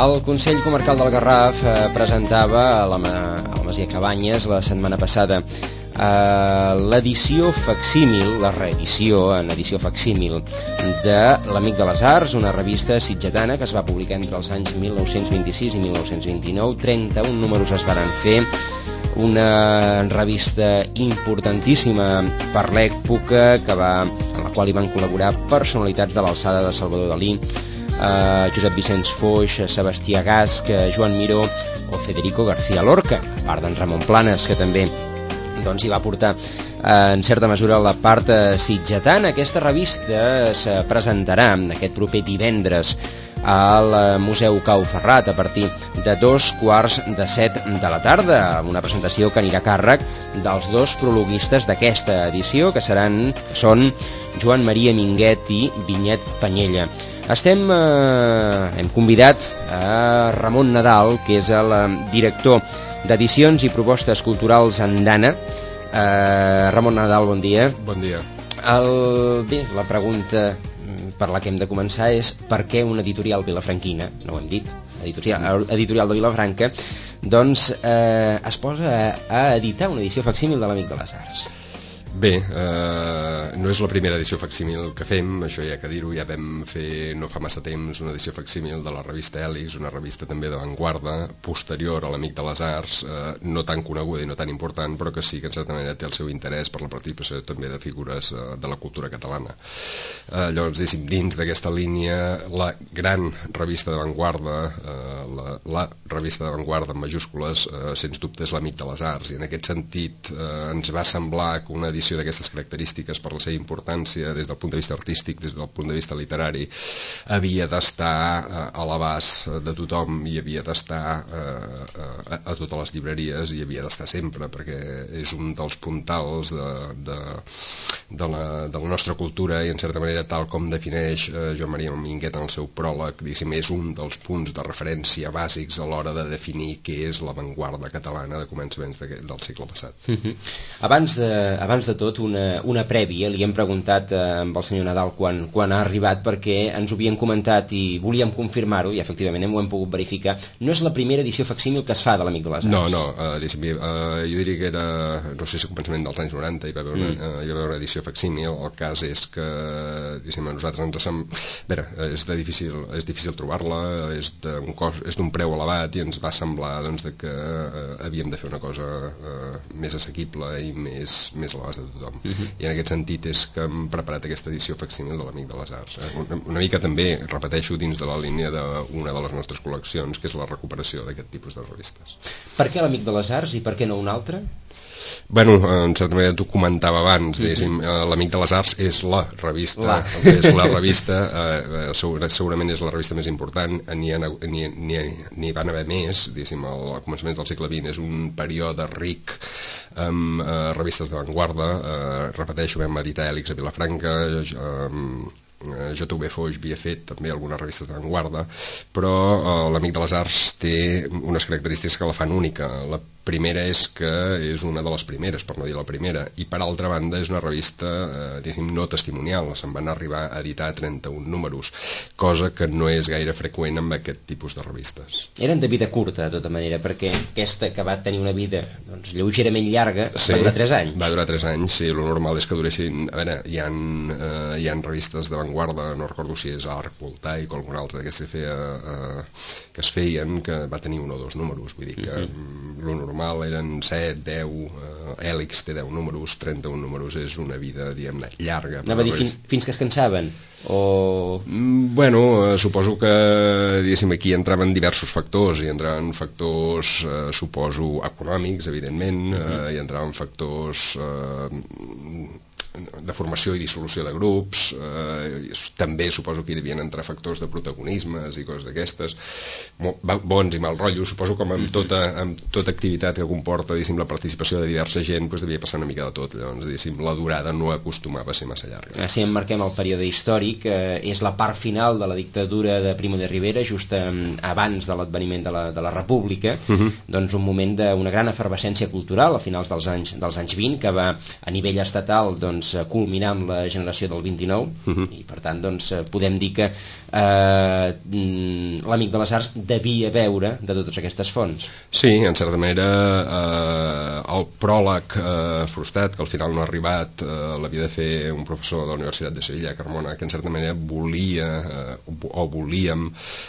El Consell Comarcal del Garraf presentava a la Masia Cabanyes la setmana passada l'edició facsímil, la reedició en edició facsímil de l'Amic de les Arts, una revista sitgetana que es va publicar entre els anys 1926 i 1929. 31 números es varen fer, una revista importantíssima per l'època en la qual hi van col·laborar personalitats de l'alçada de Salvador Dalí, Josep Vicenç Foix, Sebastià Gasch, Joan Miró o Federico García Lorca, a part d'en Ramon Planes, que també hi va portar en certa mesura la part sitgetana. Aquesta revista es presentarà aquest proper divendres al Museu Cau Ferrat a partir de 6:45 de la tarda, amb una presentació que anirà a càrrec dels dos prologuistes d'aquesta edició, que són Joan Maria Minguet i Vinyet Panyella. Hem convidat a Ramon Nadal, que és el director d'Edicions i Propostes Culturals Andana. Ramon Nadal, bon dia. Bon dia. Bé, la pregunta per la que hem de començar és per què una editorial vilafranquina, no ho hem dit, editorial de Vilafranca, es posa a editar una edició facsímil de l'Amic de les Arts. Bé, no és la primera edició facsímil que fem, això ja que dir-ho, ja vam fer no fa massa temps una edició facsímil de la revista Hèlix, una revista també d'avantguarda, posterior a l'Amic de les Arts, no tan coneguda i no tan important, però que sí que en certa manera té el seu interès per la participació també de figures de la cultura catalana. Llavors, dins d'aquesta línia, la gran revista d'avantguarda, la revista d'avantguarda en majúscules, sens dubte és l'Amic de les Arts, i en aquest sentit ens va semblar que una edició d'aquestes característiques, per la seva importància des del punt de vista artístic, des del punt de vista literari, havia d'estar a l'abast de tothom i havia d'estar a totes les llibreries i havia d'estar sempre, perquè és un dels puntals de la nostra cultura i en certa manera, tal com defineix Joan Maria Minguet en el seu pròleg, és un dels punts de referència bàsics a l'hora de definir què és l'avantguarda catalana de començaments del segle passat. Abans de tot, una prèvia. Li hem preguntat amb el senyor Nadal quan ha arribat, perquè ens ho havien comentat i volíem confirmar-ho, i efectivament ho hem pogut verificar. No és la primera edició facsímil que es fa de l'Amic de les Arts. No, jo diria que era, no sé si a començament dels anys 90 hi va haver una edició facsímil. El cas és que a nosaltres ens sembla... És difícil trobar-la, és d'un preu elevat i ens va semblar que havíem de fer una cosa més assequible i més a l'abast de tothom. I en aquest sentit és que hem preparat aquesta edició facsímil de l'Amic de les Arts. Una mica també, repeteixo, dins de la línia d'una de les nostres col·leccions, que és la recuperació d'aquest tipus de revistes. Per què l'Amic de les Arts i per què no un altre? Bueno, en certa manera t'ho comentava abans, l'Amic de les Arts és la revista, segurament és la revista més important, n'hi van haver més, al començament del segle XX, és un període ric amb revistes d'avantguarda, repeteixo, vam editar Hèlix a Vilafranca, JV Foix havia fet també algunes revistes d'avantguarda, però l'Amic de les Arts té unes característiques que la fan única. La primera és que és una de les primeres, per no dir la primera, i per altra banda és una revista no testimonial, se'n van arribar a editar 31 números, cosa que no és gaire freqüent amb aquest tipus de revistes. Eren de vida curta, de tota manera, perquè aquesta que va tenir una vida lleugerament llarga va durar 3 anys. Va durar 3 anys, sí, el normal és que duressin... A veure, hi ha revistes d'avantguarda, no recordo si és Arc Voltaic o alguna altra que es feien, que va tenir 1 o 2 números, vull dir que el normal eren 7, 10, Hèlix té 10 números, 31 números, és una vida, diguem-ne, llarga. Anava a dir fins que es cansaven? Bueno, suposo que aquí entraven diversos factors, i entraven factors, suposo, econòmics, evidentment, i entraven factors de formació i dissolució de grups, també suposo que hi devien entrar factors de protagonismes i coses d'aquestes, bons i mal rotllos, suposo com amb tota activitat que comporta la participació de diversa gent, devia passar una mica de tot. Llavors, la durada no acostumava a ser massa llarga. Si emmarquem el període històric, és la part final de la dictadura de Primo de Rivera, just abans de l'adveniment de la República, doncs un moment d'una gran efervescència cultural a finals dels anys 20, que va a nivell estatal doncs, culminar amb la generació del 29, i per tant doncs, podem dir que l'Amic de les Arts devia beure de totes aquestes fonts. Sí, en certa manera el pròleg frustrat, que al final no ha arribat, l'havia de fer un professor de la Universitat de Sevilla, Carmona, que en certa manera volíem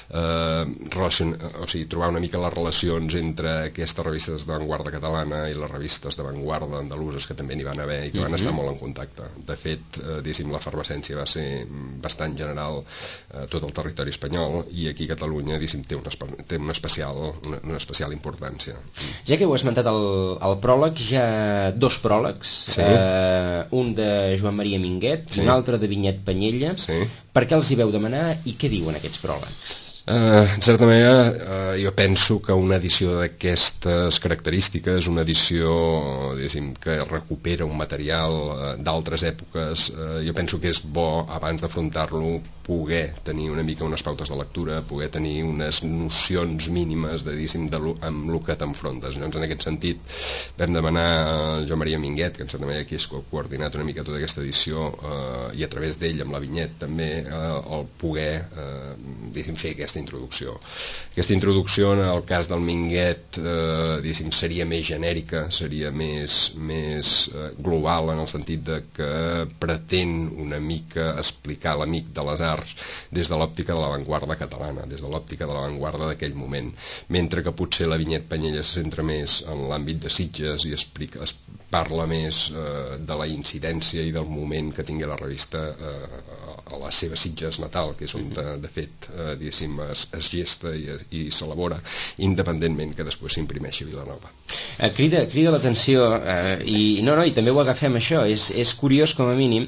trobar una mica les relacions entre aquestes revistes d'avantguarda catalana i les revistes d'avantguarda andaluses, que també n'hi van haver i que van estar molt en contacte. De fet, l'efervescència va ser bastant general a tot el territori espanyol, i aquí a Catalunya té una especial importància. Ja que heu esmentat el pròleg, hi ha dos pròlegs, un de Joan Maria Minguet, un altre de Vinyet Penyella. Per què els hi veu demanar i què diuen aquests pròlegs? En certa manera, jo penso que una edició d'aquestes característiques, una edició que recupera un material d'altres èpoques, jo penso que és bo, abans d'afrontar-lo, poder tenir una mica unes pautes de lectura, poder tenir unes nocions mínimes amb el que t'enfrontes. Doncs en aquest sentit vam demanar a Joan Maria Minguet, que en certa manera aquí és coordinat una mica tota aquesta edició, i a través d'ell, amb la Vinyet també, el poder fer aquesta introducció. Aquesta introducció, en el cas del Minguet, seria més genèrica, seria més global, en el sentit de que pretén una mica explicar l'Amic de les Arts des de l'òptica de l'avantguarda catalana, des de l'òptica de l'avantguarda d'aquell moment, mentre que potser la Vinyet Penyella se centra més en l'àmbit de Sitges i parla més de la incidència i del moment que tingui la revista a la seva Sitges natal, que és on de fet es gesta i s'elabora, independentment que després s'imprimeixi a Vilanova. Crida l'atenció, i també ho agafem això, és curiós com a mínim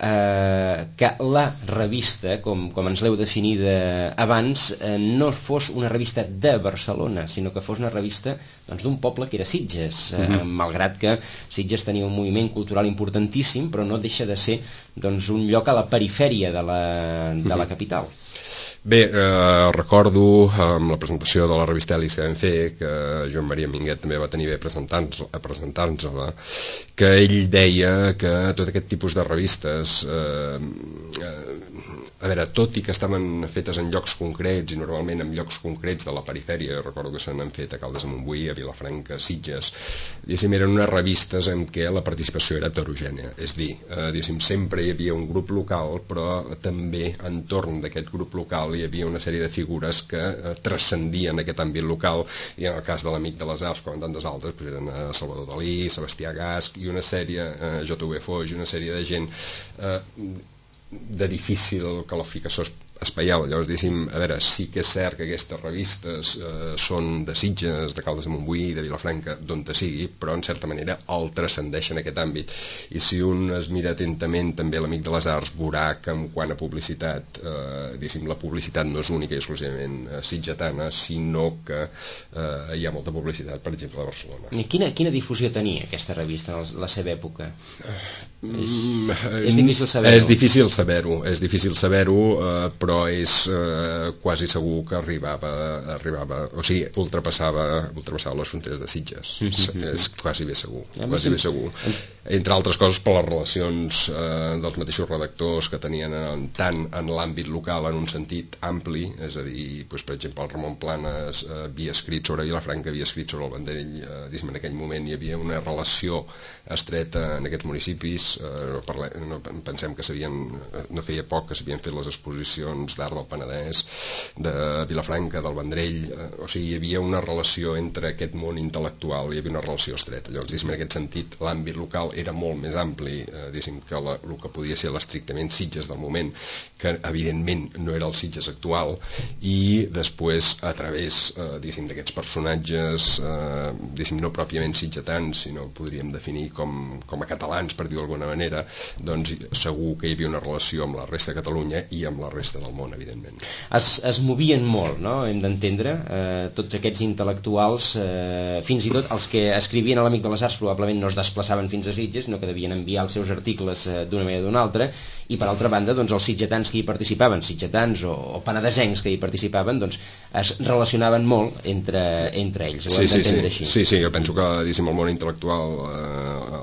que la revista, com ens l'heu definida abans, no fos una revista de Barcelona, sinó que fos una revista d'un poble que era Sitges, malgrat que Sitges tenia un moviment cultural importantíssim, però no deixa de ser un lloc a la perifèria de la capital. Bé, recordo amb la presentació de la revista Elis que vam fer, que Joan Maria Minguet també va tenir bé presentar-nos-la, que ell deia que tot aquest tipus de revistes, tot i que estaven fetes en llocs concrets i normalment en llocs concrets de la perifèria, recordo que se n'han fet a Caldes de Montbui, a Vilafranca, a Sitges, eren unes revistes en què la participació era heterogènia, és dir, sempre hi havia un grup local, però també entorn d'aquest grup local hi havia una sèrie de figures que transcendien aquest àmbit local, i en el cas de l'Amic de les Arts, com en tantes altres, eren Salvador Dalí, Sebastià Gasch i una sèrie, J.V. Foix, i una sèrie de gent de difícil qualificació espaial. Llavors, sí que és cert que aquestes revistes són de Sitges, de Caldes de Montbui, de Vilafranca, d'on te sigui, però en certa manera el transcendeixen aquest àmbit. I si un es mira atentament també l'Amic de les Arts, veurà que en quant a publicitat, la publicitat no és única i exclusivament sitgetana, sinó que hi ha molta publicitat, per exemple, a Barcelona. I quina difusió tenia aquesta revista en la seva època? És difícil saber-ho. És difícil saber-ho, però és quasi segur que ultrapassava les fronteres de Sitges. És quasi bé segur. Entre altres coses per les relacions dels mateixos redactors que tenien tant en l'àmbit local en un sentit ampli, és a dir, per exemple, el Ramon Planes havia escrit sobre Vilafranca, havia escrit sobre el Vendrell, en aquell moment hi havia una relació estreta en aquests municipis. Pensem que no feia poc que s'havien fet les exposicions d'art del Penedès, de Vilafranca, del Vendrell, hi havia una relació entre aquest món intel·lectual, hi havia una relació estreta. Llavors, en aquest sentit, l'àmbit local era molt més ampli, que el que podria ser l'estrictament Sitges del moment, que evidentment no era el Sitges actual, i després, a través d'aquests personatges, no pròpiament sitgetans, sinó podríem definir com a catalans, per dir-ho d'alguna manera, doncs segur que hi havia una relació amb la resta de Catalunya i amb la resta del món, evidentment. Es movien molt, no? Hem d'entendre, tots aquests intel·lectuals, fins i tot els que escrivien a l'Amic de les Arts probablement no es desplaçaven fins a Sitges, no que devien enviar els seus articles d'una manera o d'una altra, i per altra banda els sitgetans que hi participaven, sitgetans o penedesencs que hi participaven, es relacionaven molt entre ells. Ho hem d'entendre així. Sí, jo penso que el món intel·lectual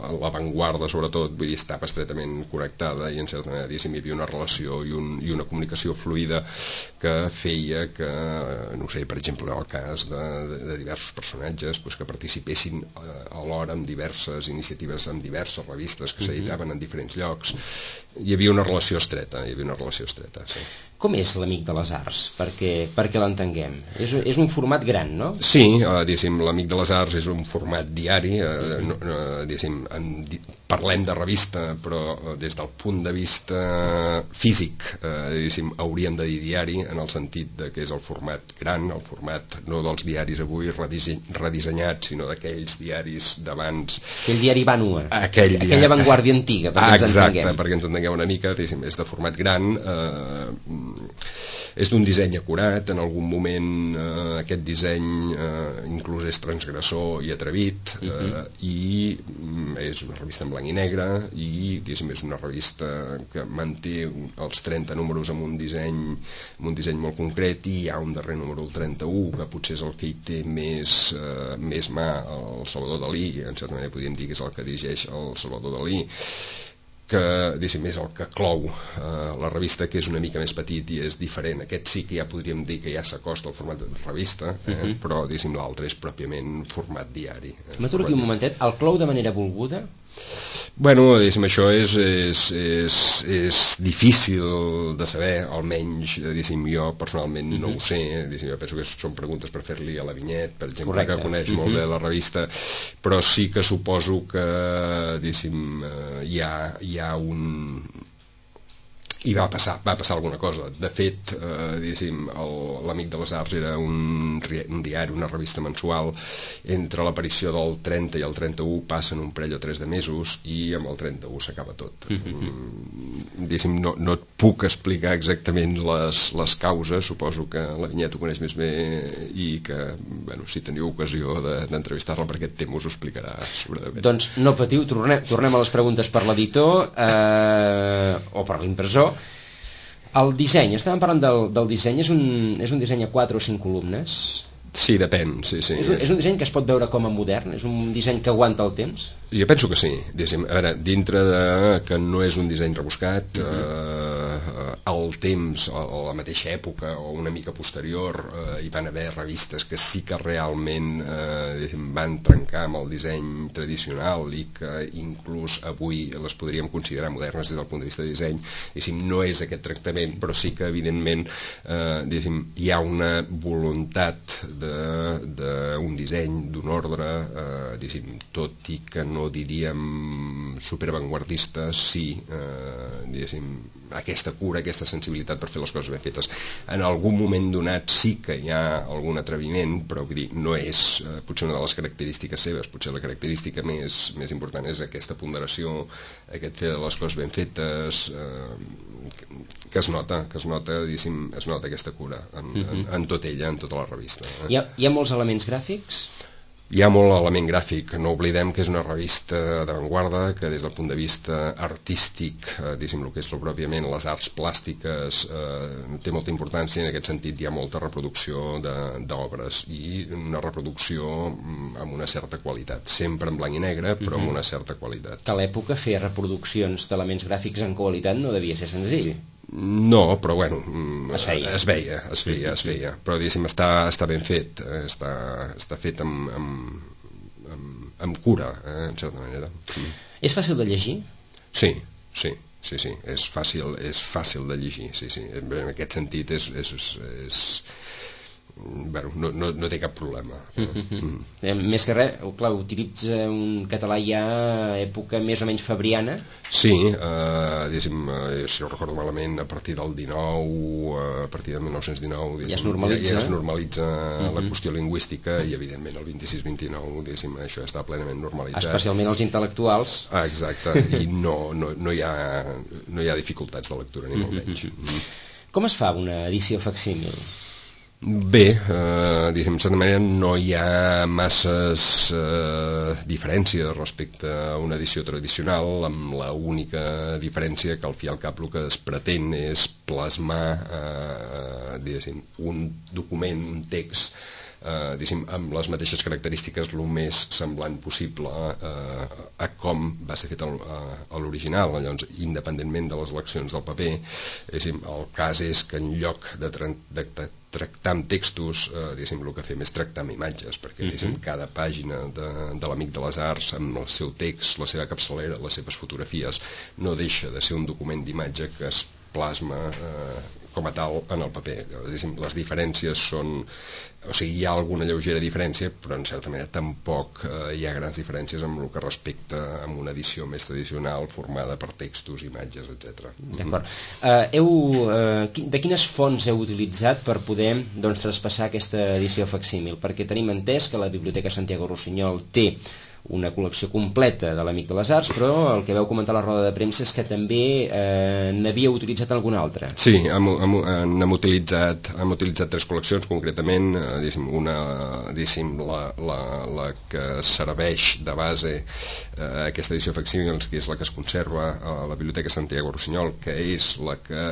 l'avantguarda sobretot, vull dir, estava estretament connectada i en certa manera, diguéssim, hi havia una relació i una comunicació fluida que feia que, no sé, per exemple, en el cas de diversos personatges que participessin alhora en diverses iniciatives, en diverses revistes que s'editaven en diferents llocs. Hi havia una relació estreta, sí. Com és l'Amic de les Arts? Perquè l'entenguem. És un format gran, no? Sí, diguéssim, l'Amic de les Arts és un format diari, diguéssim, parlem de revista, però des del punt de vista físic, diguéssim, hauríem de dir diari, en el sentit de que és el format gran, el format no dels diaris avui redissenyats, sinó d'aquells diaris d'abans. Aquell diari Vanua, aquella avantguàrdia antiga, perquè ens entenguem. Exacte, perquè ens entenguem una mica, diguéssim, és de format gran, és d'un disseny acurat, en algun moment aquest disseny inclús és transgressor i atrevit, i és una revista en blanc i negre, i diguéssim, és una revista que manté els 30 números amb un disseny molt concret, i hi ha un darrer número, el 31, que potser és el que hi té més mà, el Salvador Dalí, en certa manera podríem dir que és el que dirigeix el Salvador Dalí, que diguéssim, és el que clou la revista, que és una mica més petit i és diferent. Aquest sí que ja podríem dir que ja s'acosta al format de revista, però diguéssim, l'altre és pròpiament format diari. M'aturo aquí un momentet. El clou de manera volguda? Bueno, diguéssim, això és difícil de saber, almenys, diguéssim, jo personalment no ho sé, diguéssim, jo penso que són preguntes per fer-li a la Vinyet, per exemple, correcte, que coneix molt bé la revista, però sí que suposo que, diguéssim, hi ha un... i va passar alguna cosa. De fet, diguéssim, l'Amic de les Arts era un diari, una revista mensual. Entre l'aparició del 30 i el 31 passen un parell o 3 de mesos, i amb el 31 s'acaba tot. Diguéssim, no et puc explicar exactament les causes, suposo que la Vinyet ho coneix més bé, i que, bueno, si teniu ocasió d'entrevistar-la per aquest tema us ho explicarà sobradament. Doncs no patiu, tornem a les preguntes per l'editor o per l'impressor. El disseny, estàvem parlant del disseny, és un disseny a 4 o 5 columnes? Sí, depèn, sí. És un disseny que es pot veure com a modern? És un disseny que aguanta el temps? Jo penso que sí. A veure, dintre de que no és un disseny rebuscat, al temps, a la mateixa època o una mica posterior, hi van haver revistes que sí que realment van trencar amb el disseny tradicional i que inclús avui les podríem considerar modernes des del punt de vista de disseny. No és aquest tractament, però sí que evidentment hi ha una voluntat d'un disseny, d'un ordre, tot i que no diríem superavantguardista, sí, aquesta cura, aquesta sensibilitat per fer les coses ben fetes. En algun moment donat sí que hi ha algun atreviment, però vull dir, no és potser una de les característiques seves. Potser la característica més important és aquesta ponderació, aquest fer les coses ben fetes, que es nota aquesta cura en tot ella, en tota la revista. Hi ha molts elements gràfics? Hi ha molt element gràfic. No oblidem que és una revista d'avantguarda que des del punt de vista artístic, diguéssim, el que és pròpiament les arts plàstiques, té molta importància. En aquest sentit hi ha molta reproducció d'obres, i una reproducció amb una certa qualitat, sempre en blanc i negre, però amb una certa qualitat. Que a l'època fer reproduccions d'elements gràfics en qualitat no devia ser senzill. No, però bueno, es veia, però diguéssim, està ben fet, està fet amb cura, en certa manera. És fàcil de llegir? Sí, és fàcil de llegir, sí. En aquest sentit no té cap problema. Més que res, clar, utilitza un català ja època més o menys fabriana? Sí, si ho recordo malament, a partir del 19, a partir del 1919 ja es normalitza la qüestió lingüística, i evidentment el 26-29 això està plenament normalitzat, especialment els intel·lectuals. Exacte, i no hi ha dificultats de lectura, ni molt menys. Com es fa una edició facsímil? Bé, en certa manera no hi ha masses diferències respecte a una edició tradicional, amb la única diferència que al fi i al cap el que es pretén és plasmar un document, un text amb les mateixes característiques el més semblant possible a com va ser fet a l'original. Llavors, independentment de les eleccions del paper, el cas és que en lloc de tractar amb textos, el que fem és tractar amb imatges, perquè cada pàgina de l'Amic de les Arts, amb el seu text, la seva capçalera, les seves fotografies, no deixa de ser un document d'imatge que es plasma com a tal en el paper. Les diferències són... O sigui, hi ha alguna lleugera diferència, però en certa manera tampoc hi ha grans diferències amb el que respecta a una edició més tradicional formada per textos, imatges, etc. D'acord. De quines fonts heu utilitzat per poder traspassar aquesta edició facsímil? Perquè tenim entès que la Biblioteca Santiago Rossinyol té una col·lecció completa de l'Amic de les Arts, però el que veu comentar a la roda de premsa és que també n'havíeu utilitzat alguna altra. Sí, hem utilitzat 3 col·leccions, concretament la que serveix de base a aquesta edició facsímil, que és la que es conserva a la Biblioteca Santiago Rossinyol, que és la que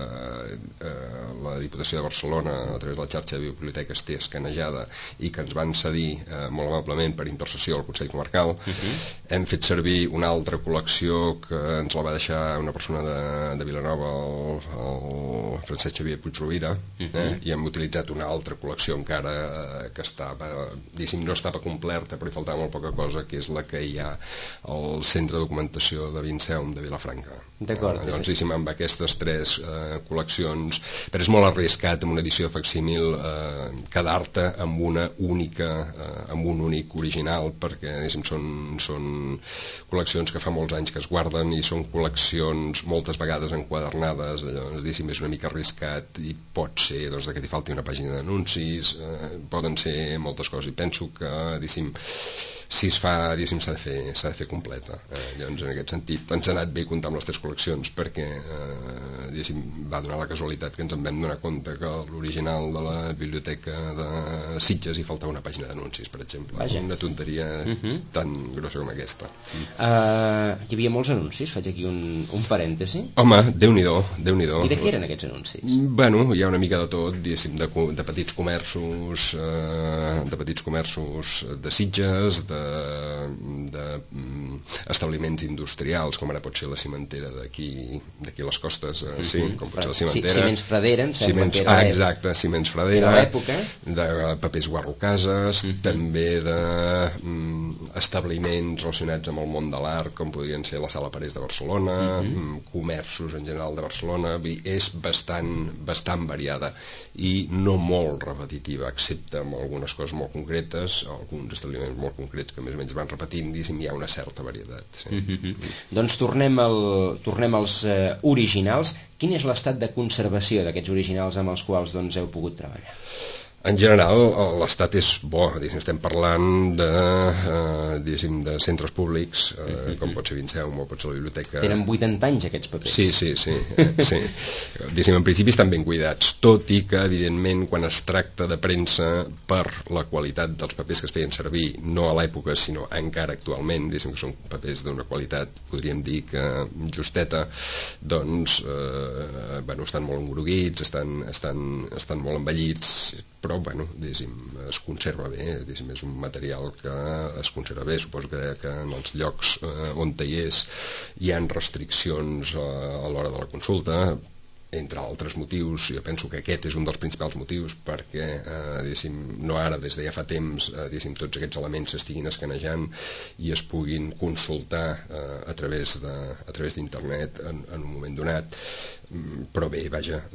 la Diputació de Barcelona, a través de la xarxa de biblioteques, té escanejada i que ens van cedir molt amablement per intercessió al Consell Comarcal. Hem fet servir una altra col·lecció que ens la va deixar una persona de Vilanova, el Francesc Xavier Puigrovira, i hem utilitzat una altra col·lecció encara que estava, no estava completa, però hi faltava molt poca cosa, que és la que hi ha al Centre de Documentació de Vinceum de Vilafranca. D'acord. Llavors, amb aquestes 3 col·leccions, però és molt arriscat en una edició facsímil quedar-te amb una única, amb un únic original, perquè són col·leccions que fa molts anys que es guarden i són col·leccions moltes vegades enquadernades. Llavors, és una mica arriscat i pot ser que t'hi falti una pàgina d'anuncis, poden ser moltes coses, i penso que si es fa, s'ha de fer completa. Llavors, en aquest sentit, ens ha anat bé comptar amb les 3 col·leccions, perquè va donar la casualitat que ens en vam donar compte que l'original de la biblioteca de Sitges hi faltava una pàgina d'anuncis, per exemple. Una tonteria tan grossa com aquesta. Hi havia molts anuncis, faig aquí un parèntesi. Home, Déu-n'hi-do. I de què eren aquests anuncis? Bueno, hi ha una mica de tot, de petits comerços, de Sitges, d'establiments industrials, com ara pot ser la cimentera d'aquí a les costes, com pot ser la cimentera. Ciments Fradera, em sembla que era. Exacte, Ciments Fradera. Era l'època. De papers Guarrocases, també d'establiments relacionats amb el món de l'art, com podrien ser la Sala Parés de Barcelona, comerços en general de Barcelona. És bastant variada i no molt repetitiva, excepte amb algunes coses molt concretes, alguns establiments molt concrets que més o menys van repetint, hi ha una certa varietat. Doncs tornem als originals. Quin és l'estat de conservació d'aquests originals amb els quals heu pogut treballar? En general, l'estat és bo. Estem parlant de centres públics, com pot ser Vinceum o pot ser la biblioteca. Tenen 80 anys, aquests papers. Sí. En principi estan ben cuidats, tot i que, evidentment, quan es tracta de premsa, per la qualitat dels papers que es feien servir, no a l'època, sinó encara actualment, que són papers d'una qualitat, podríem dir que justeta, doncs, estan molt engroguits, estan molt envellits, però es conserva bé, és un material que es conserva bé. Suposo que en els llocs on hi és hi ha restriccions a l'hora de la consulta, entre altres motius. Jo penso que aquest és un dels principals motius perquè no ara, des de ja fa temps, tots aquests elements s'estiguin escanejant i es puguin consultar a través d'internet en un moment donat. Però bé,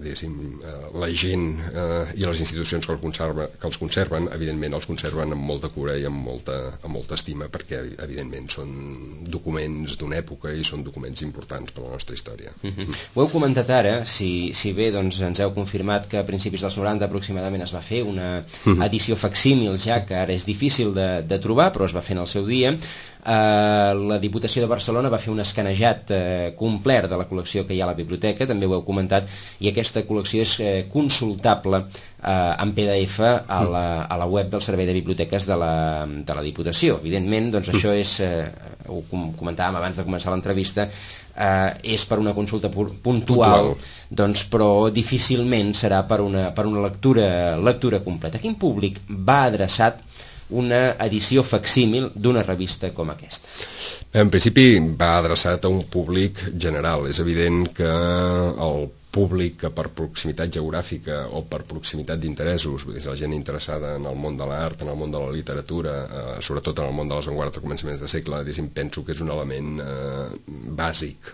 la gent i les institucions que els conserven, evidentment els conserven amb molta cura i amb molta estima, perquè evidentment són documents d'una època i són documents importants per a la nostra història. Ho heu comentat ara, si bé ens heu confirmat que a principis dels 90 aproximadament es va fer una edició facsímil, ja que ara és difícil de trobar, però es va fer en el seu dia. La Diputació de Barcelona va fer un escanejat complet de la col·lecció que hi ha a la biblioteca, també ho heu comentat, i aquesta col·lecció és consultable en PDF a la web del Servei de Biblioteques de la Diputació. Evidentment, això és ho comentàvem abans de començar l'entrevista, és per una consulta puntual, doncs, però difícilment serà per una lectura completa. A quin públic va adreçat una edició facsímil d'una revista com aquesta? En principi va adreçat a un públic general. És evident que el públic que per proximitat geogràfica o per proximitat d'interessos, vull dir, la gent interessada en el món de l'art, en el món de la literatura, sobretot en el món de les avantguardes de començaments de segle, penso que és un element bàsic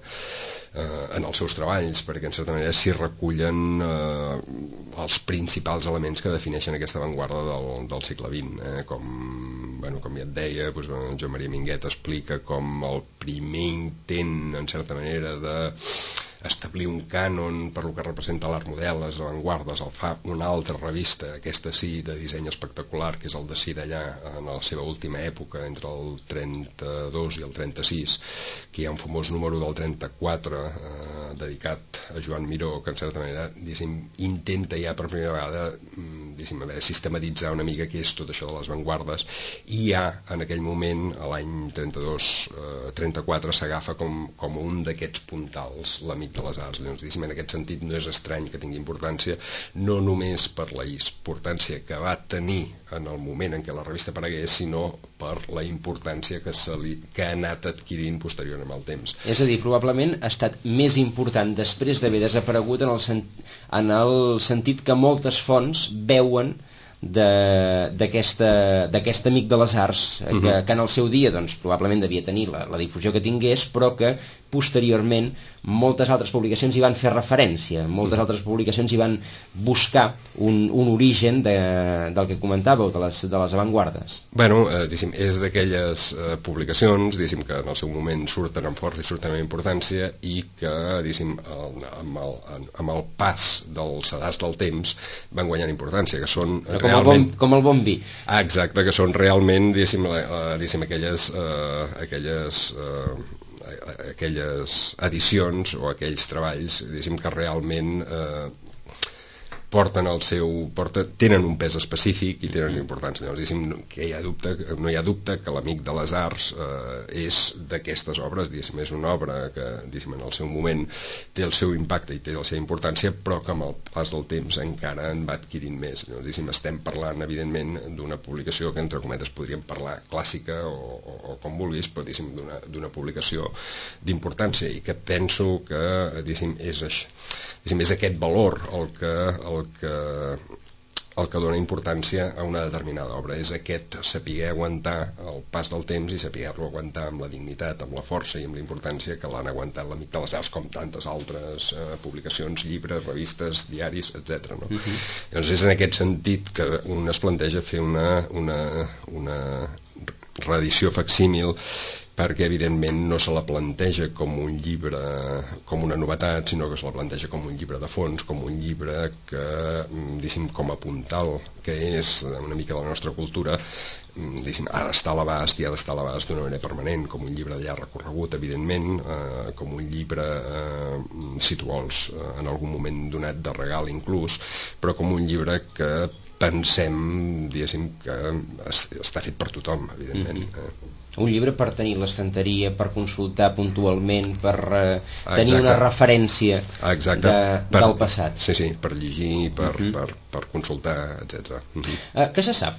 en els seus treballs, perquè en certa manera s'hi recullen els principals elements que defineixen aquesta avantguarda del segle XX, com ja et deia, Joan Maria Minguet explica com el primer intent, en certa manera, d'establir un cànon per lo que representa l'art model, les avantguardes, el fa una altra revista, aquesta sí, de disseny espectacular, que és el de Cirellà, en la seva última època, entre el 32 i el 36, que hi ha un famós número del 34 dedicat a Joan Miró, que en certa manera intenta ja per primera vegada sistematitzar una mica què és tot això de les avantguardes, i ja en aquell moment, a l'any 32-34, s'agafa com un d'aquests puntals l'Amic de les Arts. Llavors, en aquest sentit no és estrany que tingui importància, no només per la importància que va tenir en el moment en què la revista aparegués, sinó per la importància que ha anat adquirint posterior amb el temps. És a dir, probablement ha estat més important després d'haver desaparegut en el sentit que moltes fonts veuen d'aquest Amic de les Arts, que en el seu dia doncs, probablement devia tenir la difusió que tingués, però que posteriorment moltes altres publicacions hi van fer referència, moltes altres publicacions hi van buscar un origen del que comentàveu, de les avantguardes. És d'aquelles publicacions que en el seu moment surten amb força i surten amb importància, i que amb el pas dels sedars del temps van guanyant importància, que són realment... Com el bon vi. Exacte, que són realment aquelles edicions o aquells treballs que realment tenen un pes específic i tenen importància. No hi ha dubte que l'Amic de les Arts és d'aquestes obres, és una obra que en el seu moment té el seu impacte i té la seva importància, però que amb el pas del temps encara en va adquirint més. Estem parlant, evidentment, d'una publicació que, entre cometes, podríem parlar clàssica o com vulguis, però d'una publicació d'importància, i que penso que és aquest valor el que dona importància a una determinada obra, és aquest saber aguantar el pas del temps i saber-lo aguantar amb la dignitat, amb la força i amb la importància que l'han aguantat l'Amic de les Arts, com tantes altres publicacions, llibres, revistes, diaris, etc. Llavors és en aquest sentit que un es planteja fer una reedició facsímil, perquè evidentment no se la planteja com un llibre, com una novetat, sinó que se la planteja com un llibre de fons, com un llibre que, com a puntal, que és una mica de la nostra cultura, ha d'estar a l'abast, i ha d'estar a l'abast d'una manera permanent, com un llibre de llarg recorregut, evidentment, com un llibre, si tu vols, en algun moment donat de regal inclús, però com un llibre que pensem, que està fet per tothom, evidentment. Un llibre per tenir l'estanteria, per consultar puntualment, per tenir una referència del passat. Sí, per llegir, per consultar, etc. Que se sap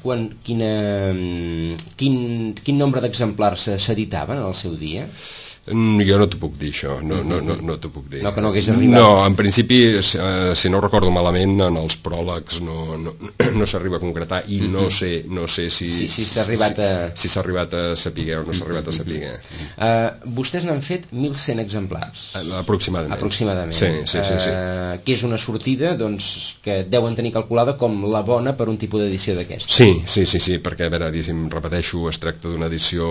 quin nombre d'exemplars s'editaven en el seu dia? Jo no t'ho puc dir, això. No t'ho puc dir. No, que no hagués arribat. No, en principi, si no recordo malament, en els pròlegs no s'arriba a concretar, i no sé si s'ha arribat a saber o no s'ha arribat a saber. Vostès n'han fet 1.100 exemplars. Aproximadament. Sí. Que és una sortida que deuen tenir calculada com la bona per un tipus d'edició d'aquesta. Sí, perquè, a veure, repeteixo, es tracta d'una edició,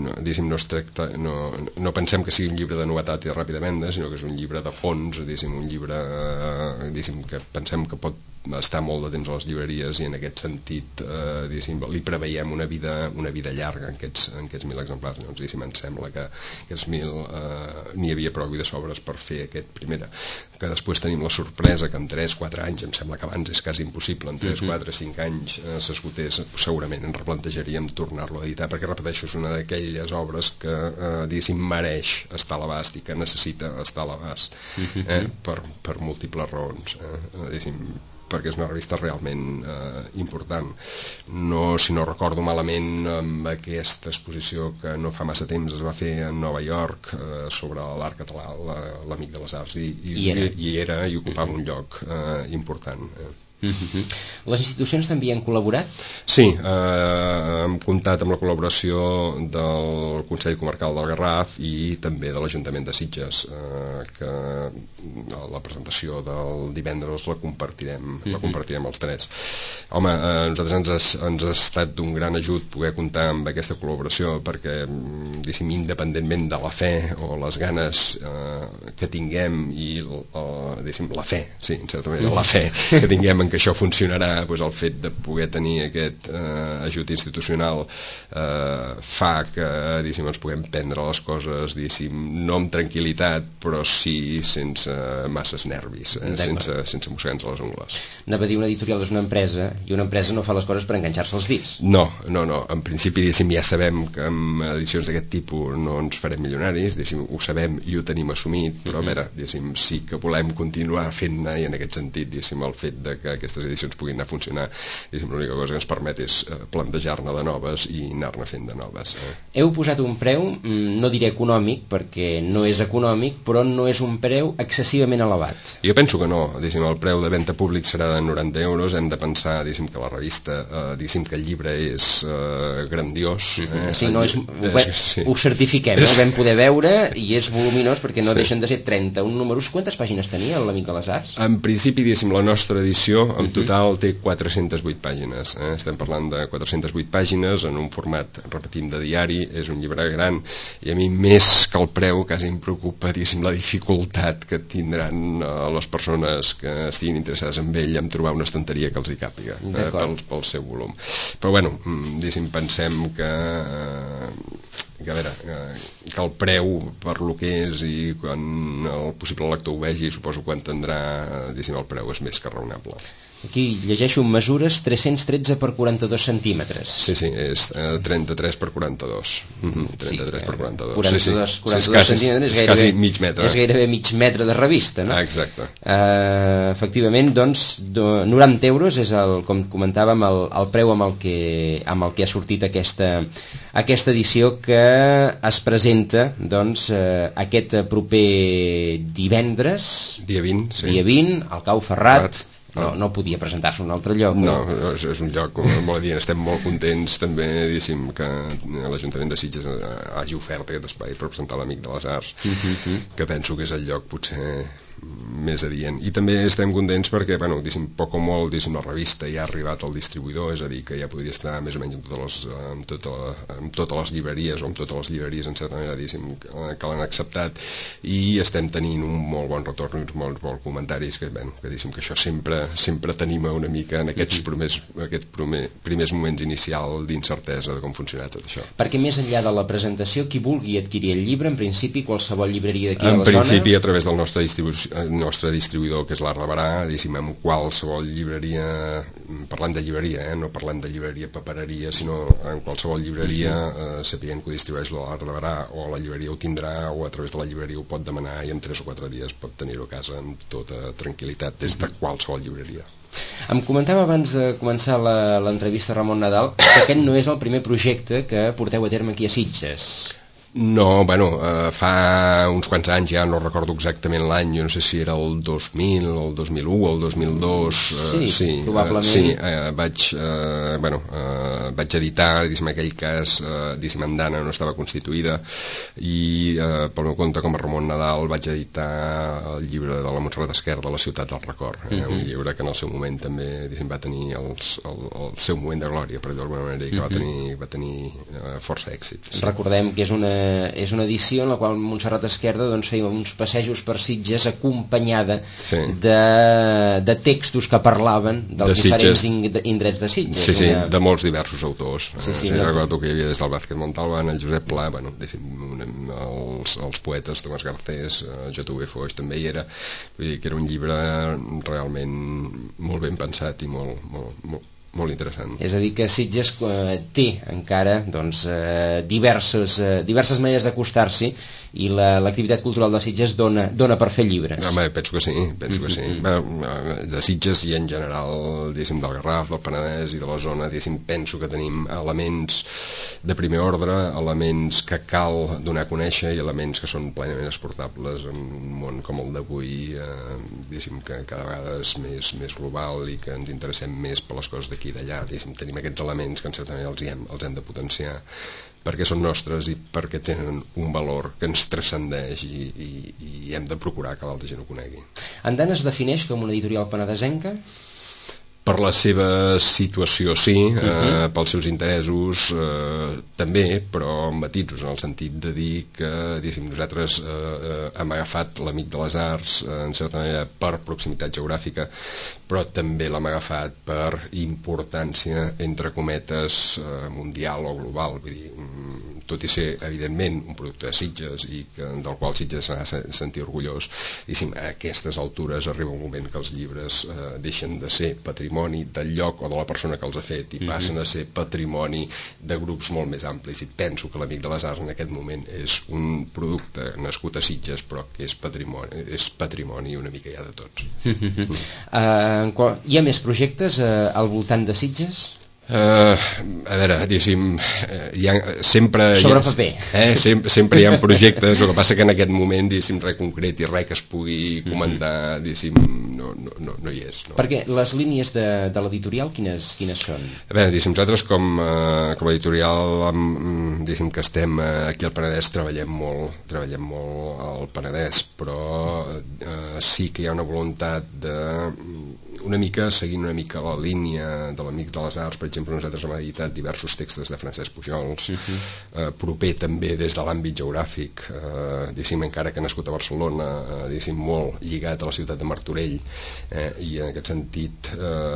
no pensem que sigui un llibre de novetat i de ràpida venda, sinó que és un llibre de fons, un llibre que pensem que pot estar molt de temps a les llibreries i en aquest sentit li preveiem una vida llarga en aquests 1.000 exemplars. Llavors, em sembla que aquests 1.000 n'hi havia prou de sobres per fer aquest primera, que després tenim la sorpresa que en 3-4 anys, em sembla que abans és quasi impossible, en 3, 4, 5 anys s'esgotés, segurament ens replantejaríem tornar-lo a editar, perquè repeteixo, és una d'aquelles obres que mereix estar a l'abast i que necessita estar a l'abast per múltiples raons, perquè és una revista realment important. Si no recordo malament, amb aquesta exposició que no fa massa temps es va fer a Nova York sobre l'art català, l'Amic de les Arts, i ocupava un lloc important. Les institucions també han col·laborat? Sí, hem comptat amb la col·laboració del Consell Comarcal del Garraf i també de l'Ajuntament de Sitges, que la presentació del divendres la compartirem els tres. Home, a nosaltres ens ha estat d'un gran ajut poder comptar amb aquesta col·laboració perquè, independentment de la fe o les ganes que tinguem i la fe, sí, en certa manera, la fe que tinguem en que això funcionarà, doncs el fet de poder tenir aquest ajut institucional fa que ens puguem prendre les coses no amb tranquil·litat, però sí sense masses nervis, sense mossegar-nos a les ungles. Anava a dir, una editorial és una empresa i una empresa no fa les coses per enganxar-se els dits. No, en principi ja sabem que amb edicions d'aquest tipus no ens farem milionaris, ho sabem i ho tenim assumit, però a veure, sí que volem continuar fent-ne, i en aquest sentit el fet de que aquestes edicions puguin anar a funcionar, l'única cosa que ens permet és plantejar-ne de noves i anar-ne fent de noves. Heu posat un preu, no diré econòmic perquè no és econòmic, però no és un preu excessivament elevat. Jo penso que no, el preu de venda públic serà de 90 euros, hem de pensar que la revista, que el llibre és grandiós. Sí, ho certifiquem, ho vam poder veure i és voluminós perquè no deixen de ser 31 números. Quantes pàgines tenia l'Amic de les Arts? En principi, la nostra edició en total té 408 pàgines. Estem parlant de 408 pàgines en un format, repetim, de diari. És un llibre gran i a mi més que el preu quasi em preocupa la dificultat que tindran les persones que estiguin interessades en ell en trobar una estanteria que els hi càpiga pel seu volum. Però bueno, pensem que el preu per lo que és i quan el possible lector ho vegi, suposo que entendrà el preu és més que raonable. Aquí llegeixo mesures 313 per 42 centímetres. Sí, és 33 per 42. 33 per 42. 42 centímetres és quasi mig metre. És gairebé mig metre de revista, no? Exacte. Efectivament, doncs, 90 euros és, com comentàvem, el preu amb el que ha sortit aquesta edició que es presenta aquest proper divendres, dia 20, dia 20, al Cau Ferrat. No podia presentar-se a un altre lloc. No, és un lloc, estem molt contents també, que l'Ajuntament de Sitges hagi ofert aquest espai per presentar l'Amic de les Arts, que penso que és el lloc potser més adient. I també estem contents perquè, poc o molt, la revista ja ha arribat al distribuïdor, és a dir, que ja podria estar més o menys en totes les llibreries, o en totes les llibreries, en certa manera, que l'han acceptat, i estem tenint un molt bon retorn i uns molts bons comentaris, que això sempre t'anima una mica en aquests primers moments inicials d'incertesa de com funcionarà tot això. Perquè més enllà de la presentació, qui vulgui adquirir el llibre, en principi, qualsevol llibreria d'aquí a la zona... En principi, a través del nostre distribuïdor, que és l'Art de Barà, amb qualsevol llibreria, parlant de llibreria, no parlant de llibreria papereria, sinó en qualsevol llibreria, sapient que ho distribueix l'Art de Barà, o la llibreria ho tindrà, o a través de la llibreria ho pot demanar, i en 3 o 4 dies pot tenir-ho a casa amb tota tranquil·litat des de qualsevol llibreria. Em comentava abans de començar l'entrevista a Ramon Nadal que aquest no és el primer projecte que porteu a terme aquí a Sitges. No, fa uns quants anys, ja no recordo exactament l'any, jo no sé si era el 2000, el 2001 o el 2002. Sí, probablement. Sí, vaig editar, en aquell cas, Andana no estava constituïda, i pel meu compte, com a Ramon Nadal, vaig editar el llibre de la Montserrat Esquerda, La ciutat del record, un llibre que en el seu moment també va tenir el seu moment de glòria, per dir-ho d'alguna manera, i que va tenir força èxit. Recordem que és una és una edició en la qual Montserrat Esquerda doncs, feia uns passejos per Sitges acompanyada de textos que parlaven dels diferents indrets de Sitges. Sí, de molts diversos autors. Recordo que hi havia des del Vázquez Montalbán, el Josep Pla, els poetes, Tomàs Garcés, J.V. Foix també hi era. Vull dir que era un llibre realment molt ben pensat i molt interessant. És a dir, que Sitges té encara doncs, diverses maneres d'acostar-s'hi i l'activitat cultural de Sitges dona per fer llibres. Home, penso que sí. De Sitges i en general, diguéssim, del Garraf, del Penedès i de la zona, diguéssim, penso que tenim elements de primer ordre, elements que cal donar a conèixer i elements que són plenament exportables en un món com el d'avui, diguéssim, que cada vegada és més global i que ens interessem més per les coses d'aquí i d'allà. Tenim aquests elements que en certa manera els hem de potenciar perquè són nostres i perquè tenen un valor que ens transcendeix i hem de procurar que l'altra gent ho conegui. Andana es defineix com una editorial penedesenca? Per la seva situació sí, pels seus interessos també, però amb matisos, en el sentit de dir que nosaltres hem agafat l'Amic de les Arts en certa manera per proximitat geogràfica, però també l'hem agafat per importància entre cometes mundial o global. Vull dir, tot i ser evidentment un producte de Sitges i del qual Sitges s'ha de sentir orgullós, a aquestes altures arriba un moment que els llibres deixen de ser patrimoni del lloc o de la persona que els ha fet i passen a ser patrimoni de grups molt més amplis, i penso que l'Amic de les Arts en aquest moment és un producte nascut a Sitges però que és patrimoni una mica ja de tots. Hi ha més projectes al voltant de Sitges? A veure, sempre sobre paper sempre hi ha projectes, el que passa que en aquest moment res concret i res que es pugui comentar no hi és, no? Perquè les línies de l'editorial quines són? A veure, nosaltres com a editorial que estem aquí al Penedès treballem molt al Penedès, però sí que hi ha una voluntat de seguint una mica la línia de l'Amic de les Arts. Per exemple, nosaltres hem editat diversos textos de Francesc Pujols, proper també des de l'àmbit geogràfic, encara que ha nascut a Barcelona, molt lligat a la ciutat de Martorell, i en aquest sentit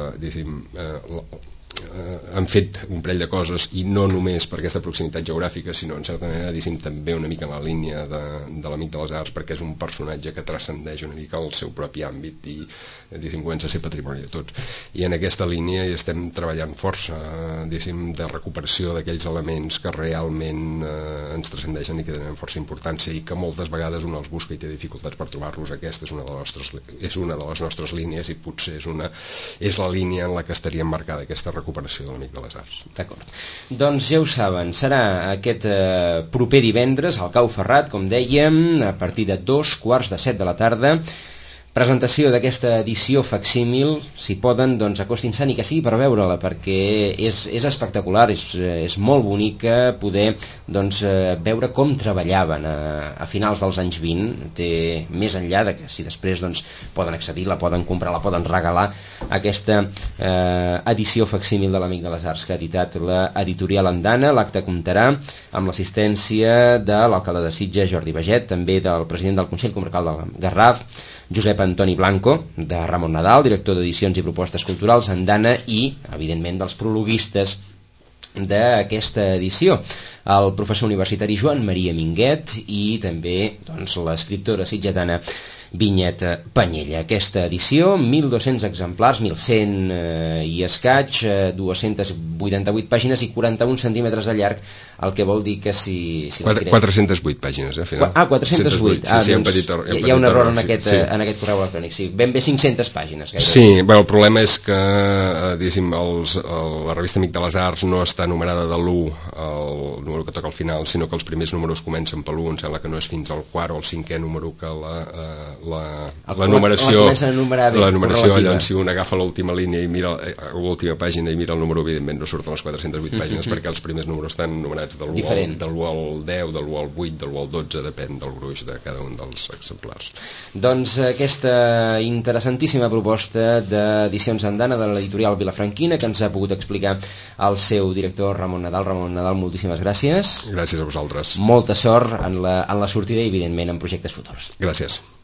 han fet un parell de coses, i no només per aquesta proximitat geogràfica, sinó en certa manera també una mica en la línia de l'Amic de les Arts, perquè és un personatge que transcendeix una mica el seu propi àmbit i comença a ser patrimoni de tots, i en aquesta línia estem treballant força de recuperació d'aquells elements que realment ens transcendeixen i que tenen força importància i que moltes vegades un els busca i té dificultats per trobar-los. Aquesta és una de les nostres línies i potser és la línia en la que estaria emmarcada aquesta recuperació de l'Amic de les Arts. D'acord. Doncs ja ho saben, serà aquest proper divendres al Cau Ferrat, com dèiem, a partir de 7:15 de la tarda. Presentació d'aquesta edició facsímil. Si poden, doncs acostin-se, ni que sigui per veure-la, perquè és espectacular, és molt bonica poder veure com treballaven a finals dels anys 20. Té més enllà de que si després poden accedir, la poden comprar, la poden regalar, aquesta edició facsímil de l'Amic de les Arts que ha editat l'editorial Andana. L'acte comptarà amb l'assistència de l'alcalde de Sitges, Jordi Baget, també del president del Consell Comarcal del Garraf, Josep Antoni Blanco, de Ramon Nadal, director d'Edicions i Propostes Culturals Andana, i, evidentment, dels prologuistes d'aquesta edició, el professor universitari Joan Maria Minguet i també l'escriptora sitgetana Vinyet Panyella. Aquesta edició, 1.200 exemplars, 1.100 i escaig, 288 pàgines i 41 centímetres de llarg, el que vol dir que si 408 pàgines, al final. 408. Hi ha un error en aquest correu electrònic. Sí, ben bé 500 pàgines. Sí, el problema és que la revista Amic de les Arts no està numerada de l'1 el número que toca al final, sinó que els primers números comencen per l'1, em sembla que no és fins al quart o al cinquè número que la numeració, llavors si un agafa l'última línia i mira l'última pàgina i mira el número, evidentment no surten les 408 pàgines perquè els primers números estan numerats de l'1 al 10, de l'1 al 8, de l'1 al 12, depèn del gruix de cada un dels exemplars. Doncs aquesta interessantíssima proposta d'Edicions Andana de l'editorial Vilafranquina, que ens ha pogut explicar el seu director Ramon Nadal. Ramon Nadal, moltíssimes gràcies. gràcies. Gràcies a vosaltres. Molta sort en la sortida i, evidentment, en projectes futurs. Gràcies.